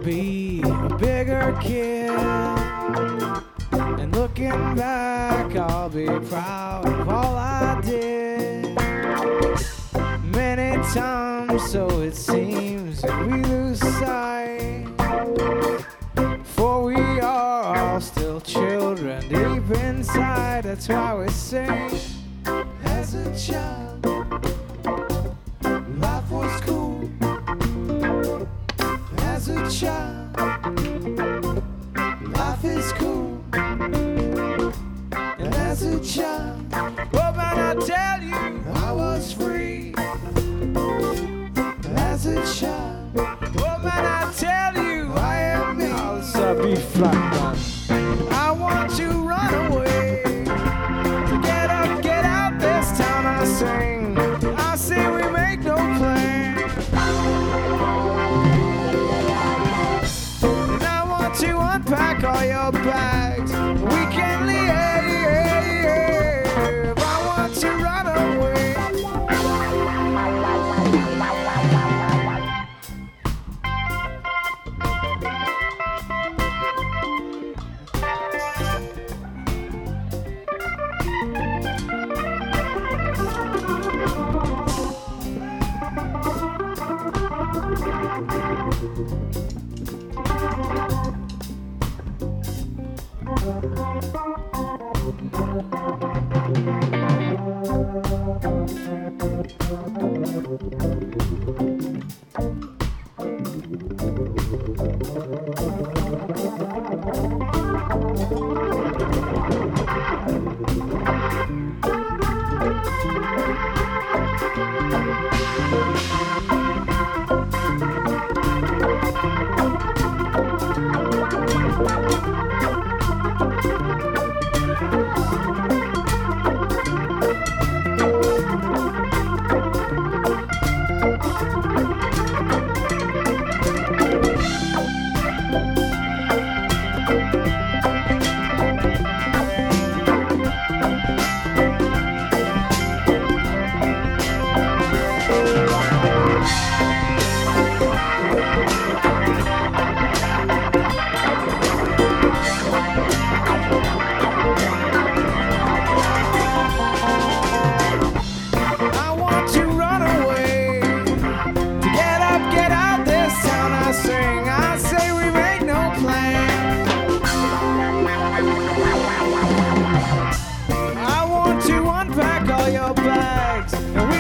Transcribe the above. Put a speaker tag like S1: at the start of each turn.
S1: be a bigger kid. And looking back, I'll be proud of all I did. Many times, so it seems, that we lose sight. For we are all still children deep inside. That's why we sing. As a child, life was cool. As a child, life is cool. And as a child, what might I tell you? I was free. As a child, what might I tell you? I am me. I'll be flat, man. I want to run away. To get up, get out this town I sing. I say we make no plan. And I want to unpack all your bags. We can leave. I want to run away. All your bags.